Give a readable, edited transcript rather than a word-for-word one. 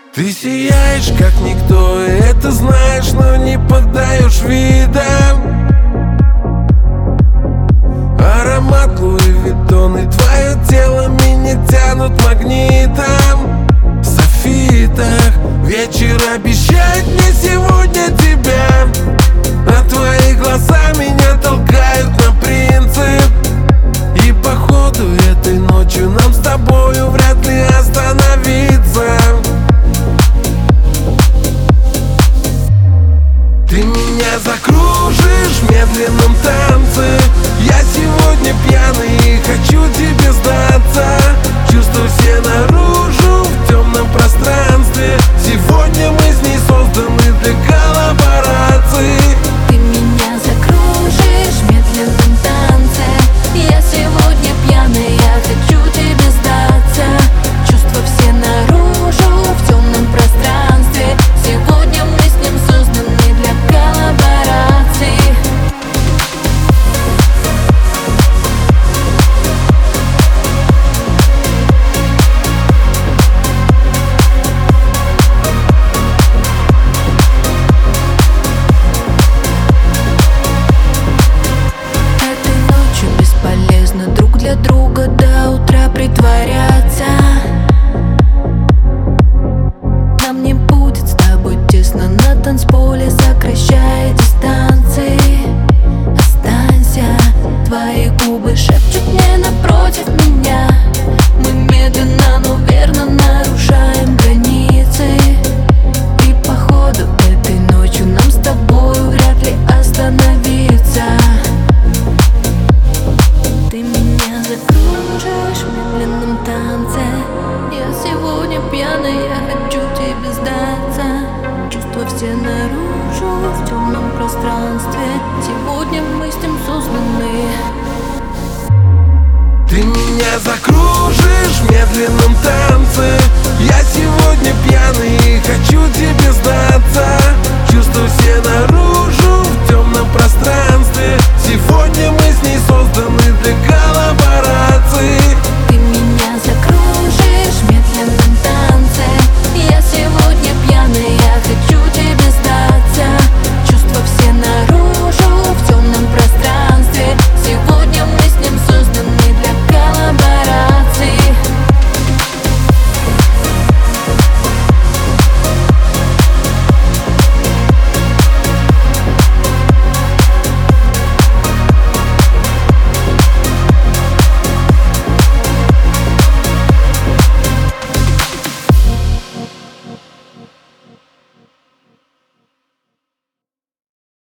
Ты сияешь как никто, и это знаешь, но не подаешь видом. Аромат Луи Виттон и твое тело меня тянут магнитом. В софитах вечер обещает мне сегодня тебя, а твои глаза меня толкают на принцип. И походу этой ночью нам с тобою вряд ли остановиться. Ты меня закружишь в медленном танце. Я сегодня пьяный и хочу тебе сдаться. Чувства все наружу в темном пространстве. Сегодня мы с ней созданы для коллаборации. Ты меня закружишь в медленном танце. Я сегодня пьяный, я хочу тебе сдаться. Чувства все наружу в темном пространстве. Сегодня мы с ним созданы для коллаборации. Бесполезно друг для друга до утра притворяться. Нам не будет с тобой тесно на танцполе, сокращая дистанции. Останься, твои губы шепчут мне напротив меня. Мы медленно, но верно нарушаем границы. И походу этой ночью нам с тобою вряд ли остановиться. Ты меня закружишь в медленном танце. Я сегодня пьяный, я хочу тебе сдаться. Чувства все наружу в темном пространстве. Сегодня мы с ним созданы. Ты меня закружишь в медленном танце.